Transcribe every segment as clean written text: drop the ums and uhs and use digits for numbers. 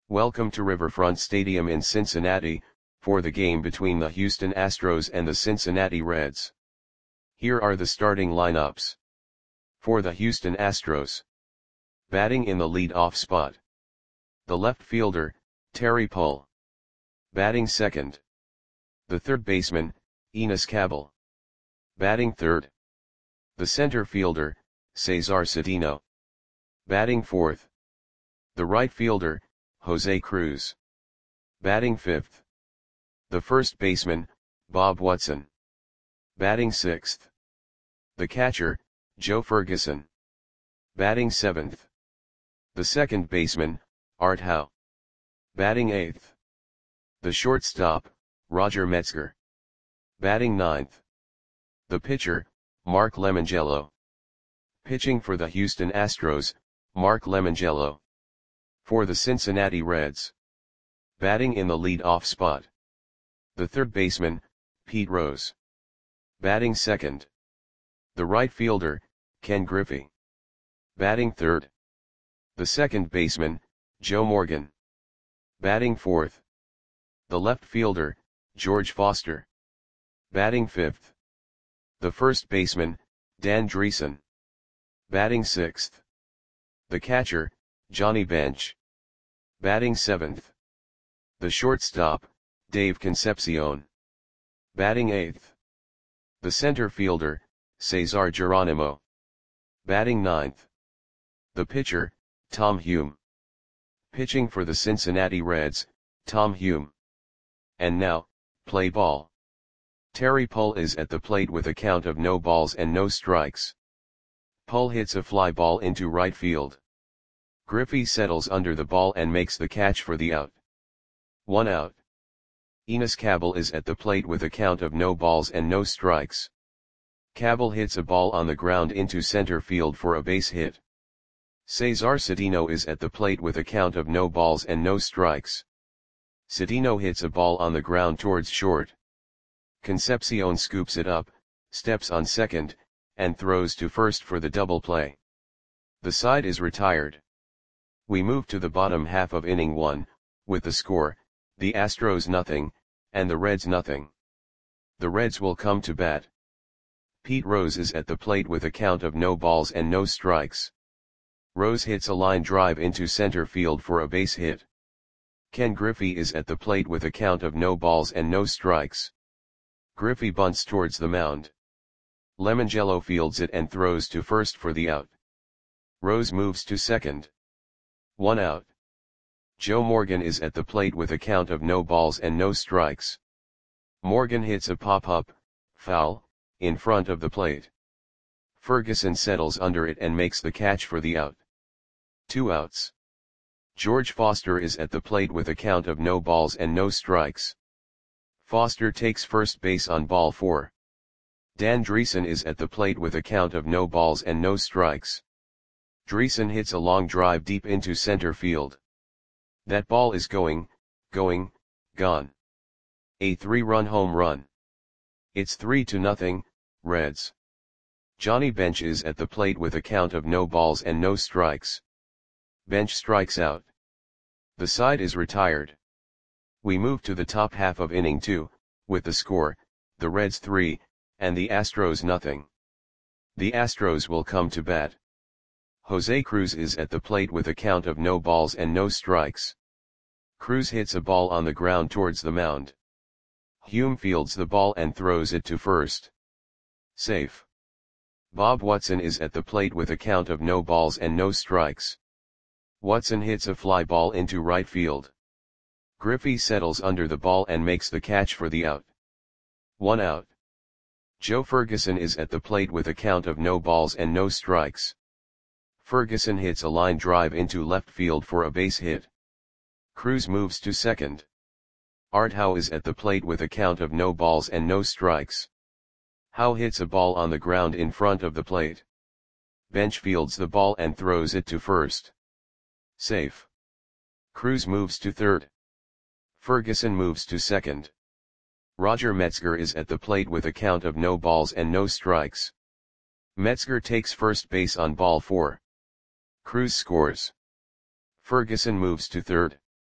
Welcome to Riverfront Stadium in Cincinnati, for the game between the Houston Astros and the Cincinnati Reds. Here are the starting lineups. For the Houston Astros. Batting in the lead-off spot. The left fielder, Terry Pull. Batting second. The third baseman, Enos Cabell. Batting third. The center fielder, Cesar Cedeno. Batting fourth. The right fielder, Jose Cruz. Batting fifth. The first baseman, Bob Watson. Batting sixth. The catcher, Joe Ferguson. Batting seventh. The second baseman, Art Howe. Batting eighth. The shortstop, Roger Metzger. Batting ninth. The pitcher, Mark Lemangelo. Pitching for the Houston Astros, Mark Lemangelo. For the Cincinnati Reds. Batting in the lead-off spot. The third baseman, Pete Rose. Batting second. The right fielder, Ken Griffey. Batting third. The second baseman, Joe Morgan. Batting fourth. The left fielder, George Foster. Batting fifth. The first baseman, Dan Dreesen. Batting sixth. The catcher, Johnny Bench. Batting seventh. The shortstop, Dave Concepcion. Batting eighth. The center fielder, Cesar Geronimo. Batting ninth. The pitcher, Tom Hume. Pitching for the Cincinnati Reds, Tom Hume. And now, play ball. Terry Pull is at the plate with a count of no balls and no strikes. Pull hits a fly ball into right field. Griffey settles under the ball and makes the catch for the out. 1 out. Enos Cabell is at the plate with a count of no balls and no strikes. Cabell hits a ball on the ground into center field for a base hit. Cesar Cedeno is at the plate with a count of no balls and no strikes. Cedeno hits a ball on the ground towards short. Concepcion scoops it up, steps on second, and throws to first for the double play. The side is retired. We move to the bottom half of inning 1, with the score, the Astros nothing, and the Reds nothing. The Reds will come to bat. Pete Rose is at the plate with a count of no balls and no strikes. Rose hits a line drive into center field for a base hit. Ken Griffey is at the plate with a count of no balls and no strikes. Griffey bunts towards the mound. Lemangelo fields it and throws to first for the out. Rose moves to second. 1 out. Joe Morgan is at the plate with a count of no balls and no strikes. Morgan hits a pop-up, foul, in front of the plate. Ferguson settles under it and makes the catch for the out. 2 outs. George Foster is at the plate with a count of no balls and no strikes. Foster takes first base on ball 4. Dan Dreesen is at the plate with a count of no balls and no strikes. Dreesen hits a long drive deep into center field. That ball is gone. A 3-run home run. It's 3-0, Reds. Johnny Bench is at the plate with a count of no balls and no strikes. Bench strikes out. The side is retired. We move to the top half of inning 2, with the score, the Reds 3, and the Astros nothing. The Astros will come to bat. Jose Cruz is at the plate with a count of no balls and no strikes. Cruz hits a ball on the ground towards the mound. Hume fields the ball and throws it to first. Safe. Bob Watson is at the plate with a count of no balls and no strikes. Watson hits a fly ball into right field. Griffey settles under the ball and makes the catch for the out. 1 out. Joe Ferguson is at the plate with a count of no balls and no strikes. Ferguson hits a line drive into left field for a base hit. Cruz moves to second. Art Howe is at the plate with a count of no balls and no strikes. Howe hits a ball on the ground in front of the plate. Bench fields the ball and throws it to first. Safe. Cruz moves to third. Ferguson moves to second. Roger Metzger is at the plate with a count of no balls and no strikes. Metzger takes first base on ball 4. Cruz scores. Ferguson moves to third.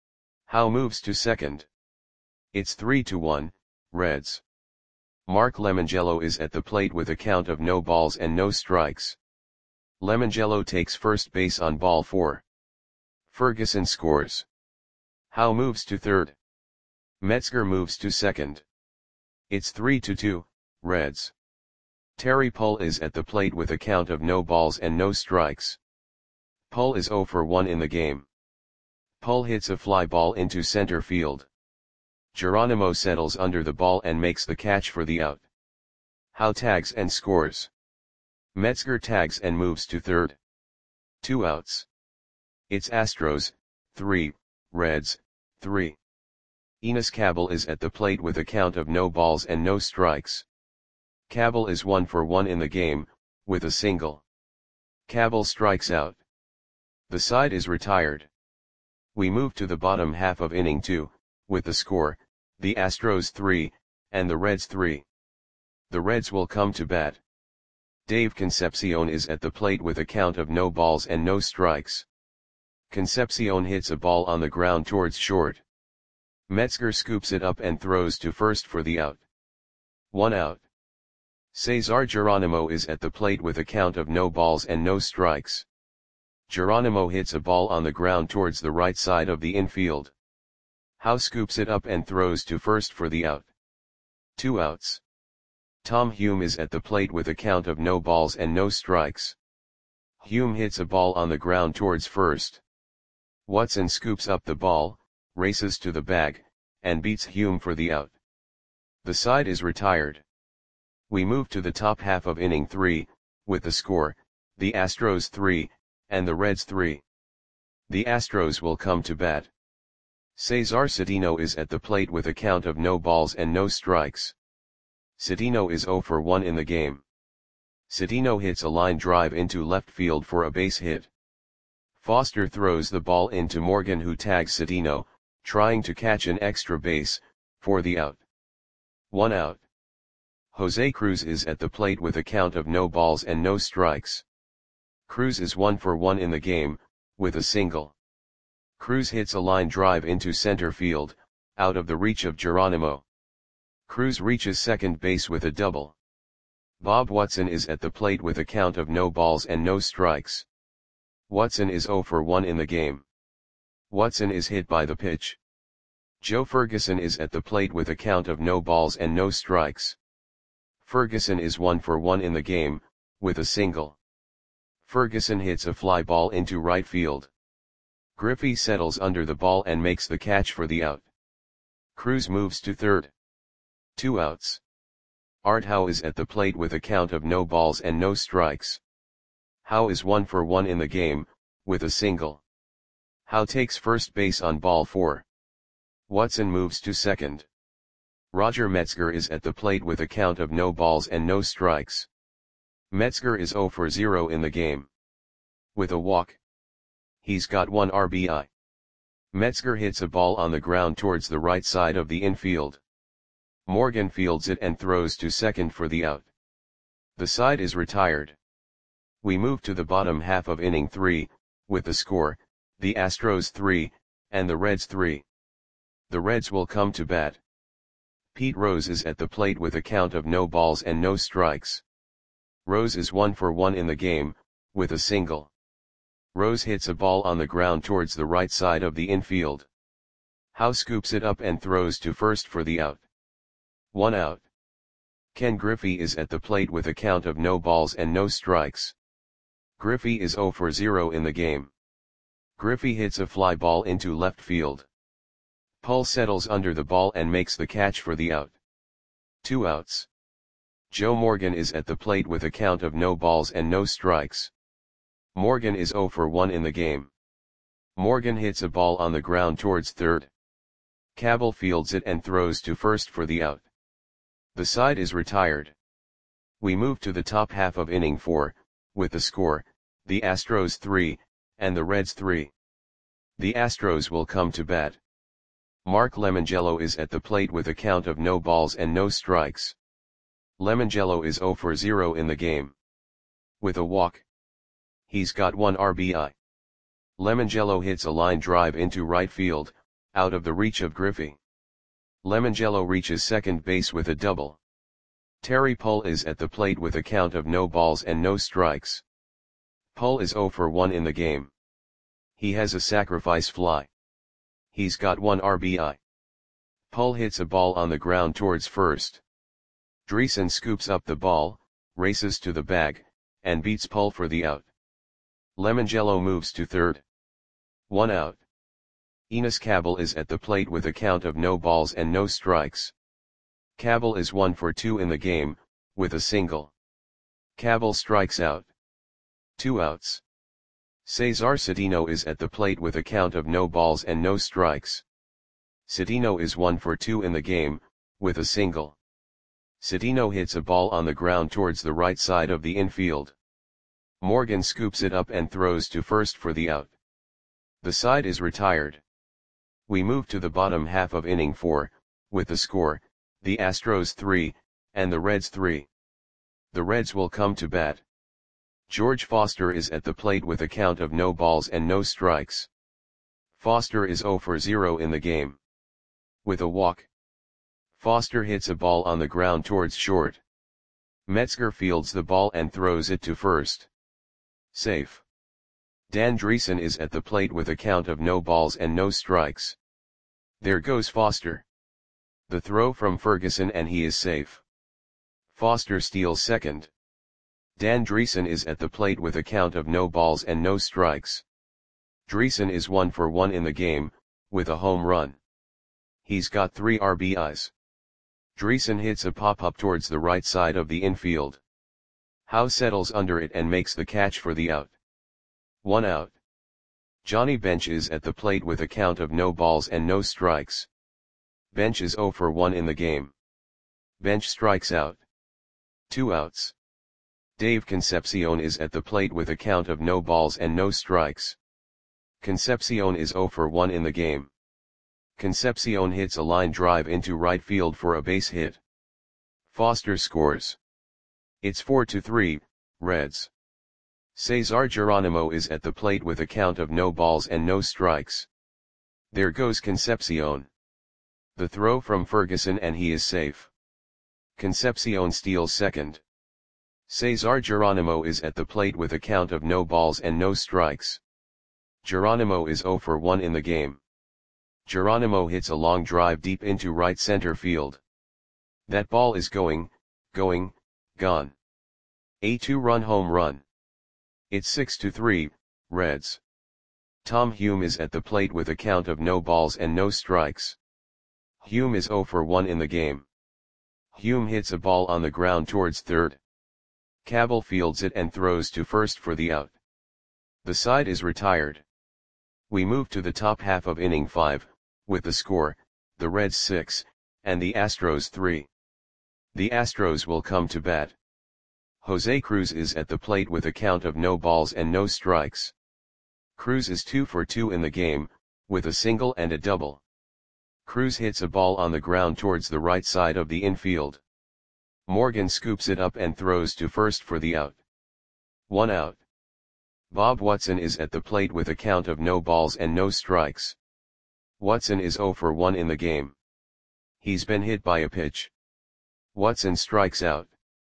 Howe moves to second. It's 3-1, Reds. Mark Lemongello is at the plate with a count of no balls and no strikes. Lemongello takes first base on ball 4. Ferguson scores. Howe moves to third. Metzger moves to second. It's 3-2, Reds. Terry Pull is at the plate with a count of no balls and no strikes. Pull is 0 for 1 in the game. Pull hits a fly ball into center field. Geronimo settles under the ball and makes the catch for the out. Howe tags and scores. Metzger tags and moves to third. 2 outs. It's Astros, 3, Reds, 3. Enos Cabell is at the plate with a count of no balls and no strikes. Cabell is 1 for 1 in the game, with a single. Cabell strikes out. The side is retired. We move to the bottom half of inning 2, with the score, the Astros 3, and the Reds 3. The Reds will come to bat. Dave Concepcion is at the plate with a count of no balls and no strikes. Concepcion hits a ball on the ground towards short. Metzger scoops it up and throws to first for the out. 1 out. Cesar Geronimo is at the plate with a count of no balls and no strikes. Geronimo hits a ball on the ground towards the right side of the infield. Howe scoops it up and throws to first for the out. 2 outs. Tom Hume is at the plate with a count of no balls and no strikes. Hume hits a ball on the ground towards first. Watson scoops up the ball, races to the bag, and beats Hume for the out. The side is retired. We move to the top half of inning 3, with the score, the Astros 3, and the Reds 3. The Astros will come to bat. Cesar Cedeno is at the plate with a count of no balls and no strikes. Cedeno is 0 for 1 in the game. Cedeno hits a line drive into left field for a base hit. Foster throws the ball into Morgan, who tags Cedeno, trying to catch an extra base, for the out. 1 out. Jose Cruz is at the plate with a count of no balls and no strikes. Cruz is 1 for 1 in the game, with a single. Cruz hits a line drive into center field, out of the reach of Geronimo. Cruz reaches second base with a double. Bob Watson is at the plate with a count of no balls and no strikes. Watson is 0 for 1 in the game. Watson is hit by the pitch. Joe Ferguson is at the plate with a count of no balls and no strikes. Ferguson is 1 for 1 in the game, with a single. Ferguson hits a fly ball into right field. Griffey settles under the ball and makes the catch for the out. Cruz moves to third. 2 outs. Art Howe is at the plate with a count of no balls and no strikes. Howe is 1 for 1 in the game, with a single. Howe takes first base on ball 4. Watson moves to second. Roger Metzger is at the plate with a count of no balls and no strikes. Metzger is 0 for 0 in the game. With a walk. He's got 1 RBI. Metzger hits a ball on the ground towards the right side of the infield. Morgan fields it and throws to second for the out. The side is retired. We move to the bottom half of inning 3, with the score, the Astros 3, and the Reds 3. The Reds will come to bat. Pete Rose is at the plate with a count of no balls and no strikes. Rose is 1 for 1 in the game, with a single. Rose hits a ball on the ground towards the right side of the infield. Howe scoops it up and throws to first for the out. 1 out. Ken Griffey is at the plate with a count of no balls and no strikes. Griffey is 0 for 0 in the game. Griffey hits a fly ball into left field. Pull settles under the ball and makes the catch for the out. 2 outs. Joe Morgan is at the plate with a count of no balls and no strikes. Morgan is 0 for 1 in the game. Morgan hits a ball on the ground towards third. Cabell fields it and throws to first for the out. The side is retired. We move to the top half of inning 4, with the score, the Astros 3, and the Reds 3. The Astros will come to bat. Mark Lemongello is at the plate with a count of no balls and no strikes. Lemongello is 0 for 0 in the game. With a walk. He's got 1 RBI. Lemongello hits a line drive into right field, out of the reach of Griffey. Lemangelo reaches second base with a double. Terry Pull is at the plate with a count of no balls and no strikes. Pull is 0 for 1 in the game. He has a sacrifice fly. He's got 1 RBI. Pull hits a ball on the ground towards first. Dreesen scoops up the ball, races to the bag, and beats Pull for the out. Lemangelo moves to third. 1 out. Enos Cabell is at the plate with a count of no balls and no strikes. Cabell is 1 for 2 in the game, with a single. Cabell strikes out. 2 outs. Cesar Cedeno is at the plate with a count of no balls and no strikes. Cedeno is 1 for 2 in the game, with a single. Cedeno hits a ball on the ground towards the right side of the infield. Morgan scoops it up and throws to first for the out. The side is retired. We move to the bottom half of inning 4, with the score, the Astros 3, and the Reds 3. The Reds will come to bat. George Foster is at the plate with a count of no balls and no strikes. Foster is 0 for 0 in the game. With a walk. Foster hits a ball on the ground towards short. Metzger fields the ball and throws it to first. Safe. Dan Dreesen is at the plate with a count of no balls and no strikes. There goes Foster. The throw from Ferguson and he is safe. Foster steals second. Dan Dreesen is at the plate with a count of no balls and no strikes. Dreesen is 1 for 1 in the game, with a home run. He's got 3 RBIs. Dreesen hits a pop-up towards the right side of the infield. Howe settles under it and makes the catch for the out. 1 out. Johnny Bench is at the plate with a count of no balls and no strikes. Bench is 0 for 1 in the game. Bench strikes out. 2 outs. Dave Concepcion is at the plate with a count of no balls and no strikes. Concepcion is 0 for 1 in the game. Concepcion hits a line drive into right field for a base hit. Foster scores. It's 4-3, Reds. Cesar Geronimo is at the plate with a count of no balls and no strikes. There goes Concepcion. The throw from Ferguson and he is safe. Concepcion steals second. Cesar Geronimo is at the plate with a count of no balls and no strikes. Geronimo is 0 for 1 in the game. Geronimo hits a long drive deep into right center field. That ball is gone. A 2-run home run. It's 6-3, Reds. Tom Hume is at the plate with a count of no balls and no strikes. Hume is 0 for 1 in the game. Hume hits a ball on the ground towards third. Cabell fields it and throws to first for the out. The side is retired. We move to the top half of inning 5, with the score, the Reds 6, and the Astros 3. The Astros will come to bat. Jose Cruz is at the plate with a count of no balls and no strikes. Cruz is 2 for 2 in the game, with a single and a double. Cruz hits a ball on the ground towards the right side of the infield. Morgan scoops it up and throws to first for the out. 1 out. Bob Watson is at the plate with a count of no balls and no strikes. Watson is 0 for 1 in the game. He's been hit by a pitch. Watson strikes out.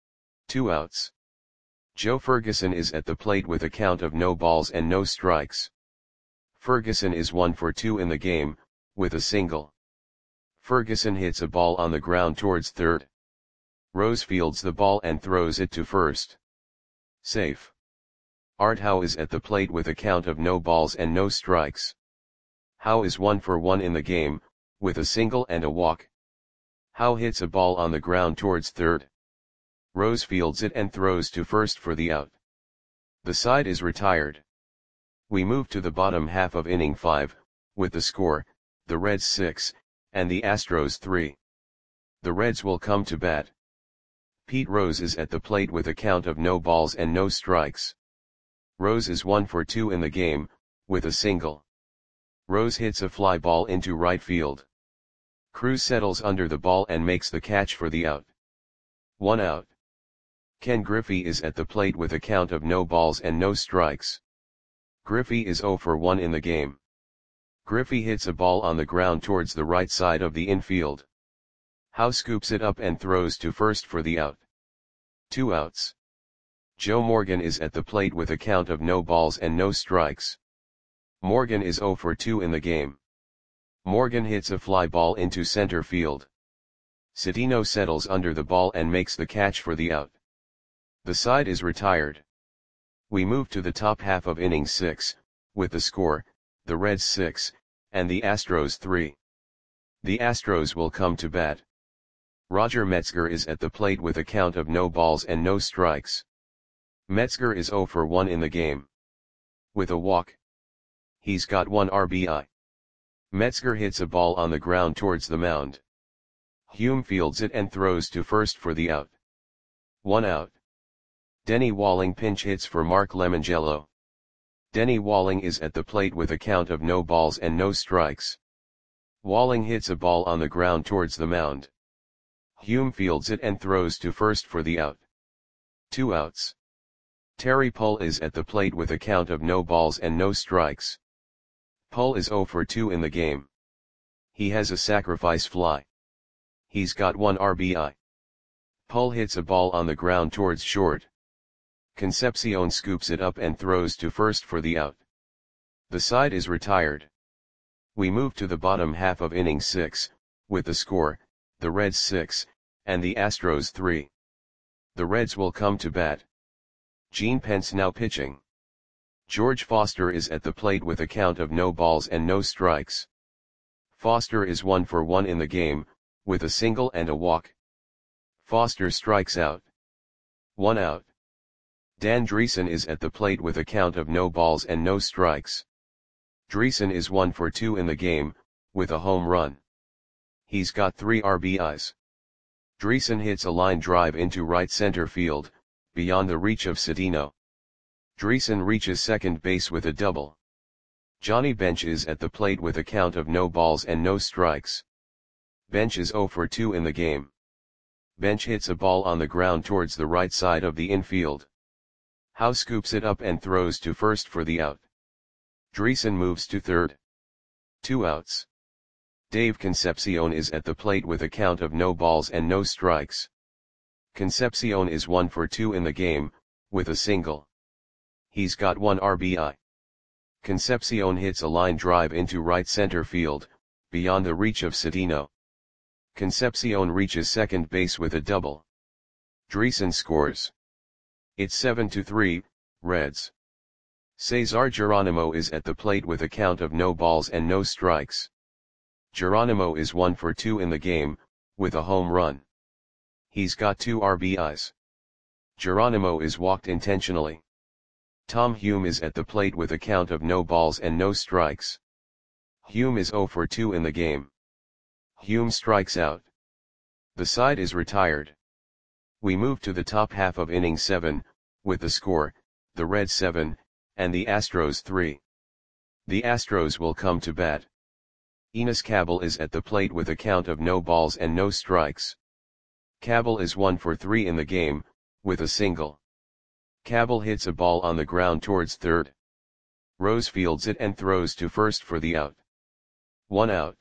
2 outs. Joe Ferguson is at the plate with a count of no balls and no strikes. Ferguson is 1 for 2 in the game, with a single. Ferguson hits a ball on the ground towards third. Rose fields the ball and throws it to first. Safe. Art Howe is at the plate with a count of no balls and no strikes. Howe is 1 for 1 in the game, with a single and a walk. Howe hits a ball on the ground towards third. Rose fields it and throws to first for the out. The side is retired. We move to the bottom half of inning 5, with the score, the Reds 6, and the Astros 3. The Reds will come to bat. Pete Rose is at the plate with a count of no balls and no strikes. Rose is 1 for 2 in the game, with a single. Rose hits a fly ball into right field. Cruz settles under the ball and makes the catch for the out. 1 out. Ken Griffey is at the plate with a count of no balls and no strikes. Griffey is 0 for 1 in the game. Griffey hits a ball on the ground towards the right side of the infield. Howe scoops it up and throws to first for the out. 2 outs. Joe Morgan is at the plate with a count of no balls and no strikes. Morgan is 0 for 2 in the game. Morgan hits a fly ball into center field. Cedeno settles under the ball and makes the catch for the out. The side is retired. We move to the top half of inning 6, with the score, the Reds 6, and the Astros 3. The Astros will come to bat. Roger Metzger is at the plate with a count of no balls and no strikes. Metzger is 0 for 1 in the game. With a walk. He's got 1 RBI. Metzger hits a ball on the ground towards the mound. Hume fields it and throws to first for the out. 1 out. Denny Walling pinch hits for Mark Lemongello. Denny Walling is at the plate with a count of no balls and no strikes. Walling hits a ball on the ground towards the mound. Hume fields it and throws to first for the out. 2 outs. Terry Pull is at the plate with a count of no balls and no strikes. Pull is 0 for 2 in the game. He has a sacrifice fly. He's got 1 RBI. Pull hits a ball on the ground towards short. Concepcion scoops it up and throws to first for the out. The side is retired. We move to the bottom half of inning 6, with the score, the Reds 6, and the Astros 3. The Reds will come to bat. Gene Pence now pitching. George Foster is at the plate with a count of no balls and no strikes. Foster is 1 for 1 in the game, with a single and a walk. Foster strikes out. 1 out. Dan Dreesen is at the plate with a count of no balls and no strikes. Dreesen is 1 for 2 in the game, with a home run. He's got 3 RBIs. Dreesen hits a line drive into right center field, beyond the reach of Cedeno. Dreesen reaches second base with a double. Johnny Bench is at the plate with a count of no balls and no strikes. Bench is 0 for 2 in the game. Bench hits a ball on the ground towards the right side of the infield. Howe scoops it up and throws to first for the out. Dreesen moves to third. 2 outs. Dave Concepcion is at the plate with a count of no balls and no strikes. Concepcion is 1 for 2 in the game, with a single. He's got 1 RBI. Concepcion hits a line drive into right center field, beyond the reach of Cedeno. Concepcion reaches second base with a double. Dreesen scores. It's 7-3, Reds. Cesar Geronimo is at the plate with a count of no balls and no strikes. Geronimo is 1 for 2 in the game, with a home run. He's got 2 RBIs. Geronimo is walked intentionally. Tom Hume is at the plate with a count of no balls and no strikes. Hume is 0 for 2 in the game. Hume strikes out. The side is retired. We move to the top half of inning 7, with the score, the Reds 7, and the Astros 3. The Astros will come to bat. Enos Cabell is at the plate with a count of no balls and no strikes. Cabell is 1 for 3 in the game, with a single. Cabell hits a ball on the ground towards third. Rose fields it and throws to first for the out. 1 out.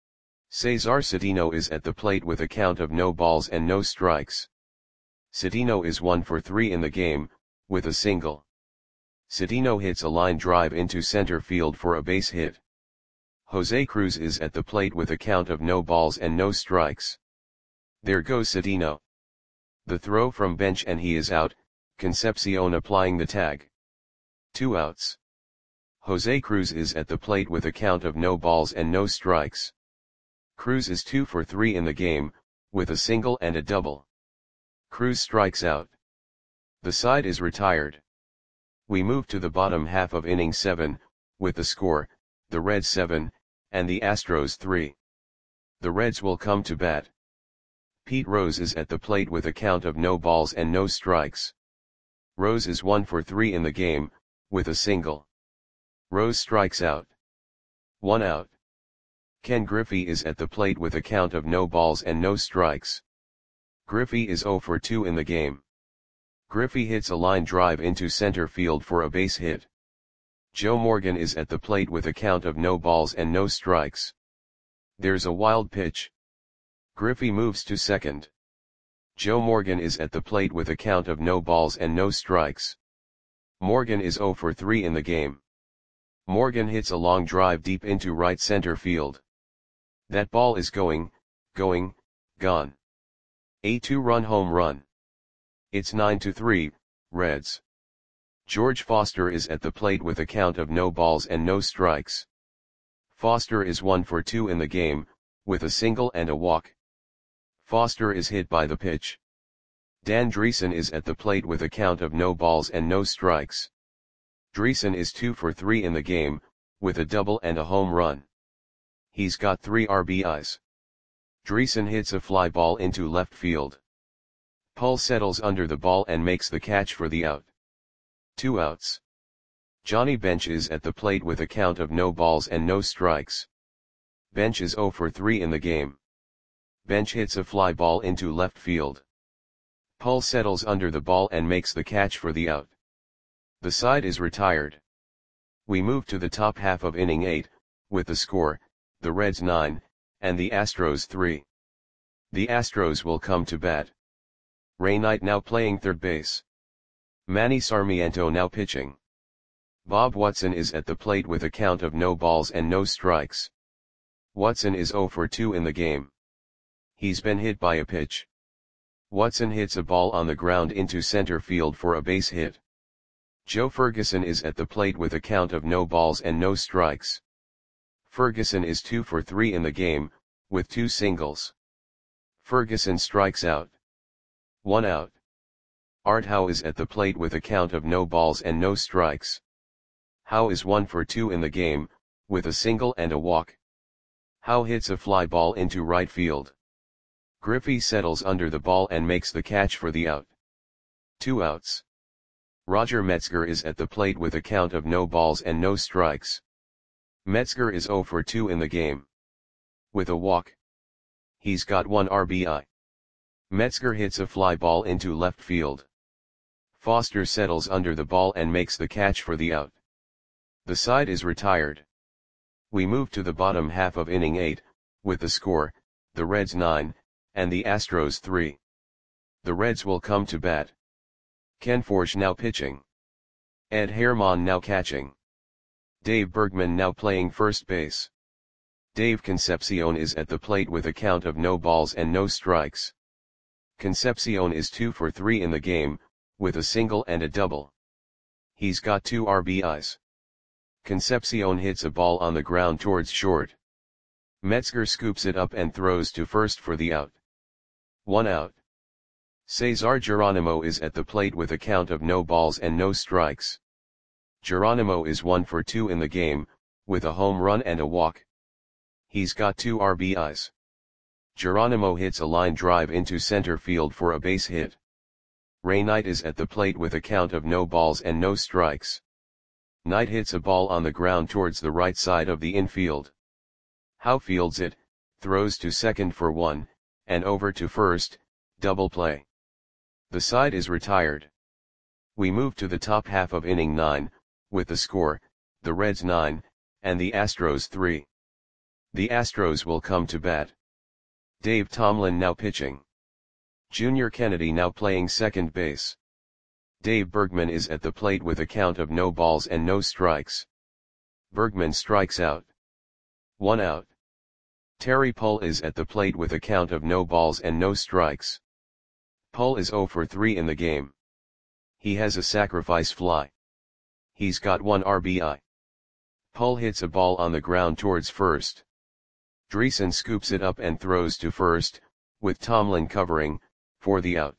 Cesar Cedeno is at the plate with a count of no balls and no strikes. Cedeno is 1 for 3 in the game, with a single. Cedeno hits a line drive into center field for a base hit. Jose Cruz is at the plate with a count of no balls and no strikes. There goes Cedeno. The throw from Bench and he is out, Concepcion applying the tag. 2 outs. Jose Cruz is at the plate with a count of no balls and no strikes. Cruz is 2 for 3 in the game, with a single and a double. Cruz strikes out. The side is retired. We move to the bottom half of inning 7, with the score, the Reds 7, and the Astros 3. The Reds will come to bat. Pete Rose is at the plate with a count of no balls and no strikes. Rose is 1 for 3 in the game, with a single. Rose strikes out. 1 out. Ken Griffey is at the plate with a count of no balls and no strikes. Griffey is 0 for 2 in the game. Griffey hits a line drive into center field for a base hit. Joe Morgan is at the plate with a count of no balls and no strikes. There's a wild pitch. Griffey moves to second. Joe Morgan is at the plate with a count of no balls and no strikes. Morgan is 0 for 3 in the game. Morgan hits a long drive deep into right center field. That ball is gone. A 2-run home run. It's 9-3, Reds. George Foster is at the plate with a count of no balls and no strikes. Foster is 1 for 2 in the game, with a single and a walk. Foster is hit by the pitch. Dan Dreesen is at the plate with a count of no balls and no strikes. Dreesen is 2 for 3 in the game, with a double and a home run. He's got 3 RBIs. Dreesen hits a fly ball into left field. Pull settles under the ball and makes the catch for the out. 2 outs. Johnny Bench is at the plate with a count of no balls and no strikes. Bench is 0 for 3 in the game. Bench hits a fly ball into left field. Pull settles under the ball and makes the catch for the out. The side is retired. We move to the top half of inning 8, with the score, the Reds 9, and the Astros 3. The Astros will come to bat. Ray Knight now playing third base. Manny Sarmiento now pitching. Bob Watson is at the plate with a count of no balls and no strikes. Watson is 0 for 2 in the game. He's been hit by a pitch. Watson hits a ball on the ground into center field for a base hit. Joe Ferguson is at the plate with a count of no balls and no strikes. Ferguson is 2 for 3 in the game, with 2 singles. Ferguson strikes out. 1 out. Art Howe is at the plate with a count of no balls and no strikes. Howe is 1 for 2 in the game, with a single and a walk. Howe hits a fly ball into right field. Griffey settles under the ball and makes the catch for the out. 2 outs. Roger Metzger is at the plate with a count of no balls and no strikes. Metzger is 0 for 2 in the game. With a walk. He's got 1 RBI. Metzger hits a fly ball into left field. Foster settles under the ball and makes the catch for the out. The side is retired. We move to the bottom half of inning 8, with the score, the Reds 9, and the Astros 3. The Reds will come to bat. Ken Forsch now pitching. Ed Herman now catching. Dave Bergman now playing first base. Dave Concepcion is at the plate with a count of no balls and no strikes. Concepcion is 2 for 3 in the game, with a single and a double. He's got 2 RBIs. Concepcion hits a ball on the ground towards short. Metzger scoops it up and throws to first for the out. 1 out. Cesar Geronimo is at the plate with a count of no balls and no strikes. Geronimo is 1 for 2 in the game, with a home run and a walk. He's got 2 RBIs. Geronimo hits a line drive into center field for a base hit. Ray Knight is at the plate with a count of no balls and no strikes. Knight hits a ball on the ground towards the right side of the infield. Howe fields it, throws to second for 1, and over to first, double play. The side is retired. We move to the top half of inning 9, with the score, the Reds 9, and the Astros 3. The Astros will come to bat. Dave Tomlin now pitching. Junior Kennedy now playing second base. Dave Bergman is at the plate with a count of no balls and no strikes. Bergman strikes out. 1 out. Terry Pull is at the plate with a count of no balls and no strikes. Pull is 0 for 3 in the game. He has a sacrifice fly. He's got 1 RBI. Pull hits a ball on the ground towards first. Dreesen scoops it up and throws to first, with Tomlin covering, for the out.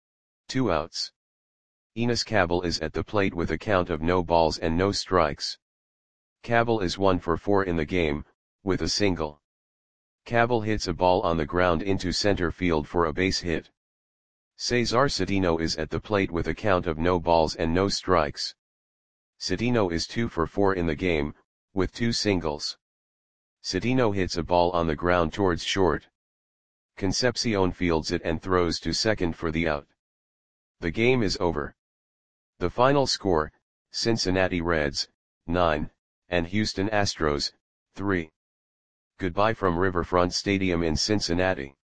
2 outs. Enos Cabell is at the plate with a count of no balls and no strikes. Cabell is 1 for 4 in the game, with a single. Cabell hits a ball on the ground into center field for a base hit. Cesar Cedeno is at the plate with a count of no balls and no strikes. Cedeno is 2 for 4 in the game, with 2 singles. Cedeno hits a ball on the ground towards short. Concepcion fields it and throws to second for the out. The game is over. The final score, Cincinnati Reds, 9, and Houston Astros, 3. Goodbye from Riverfront Stadium in Cincinnati.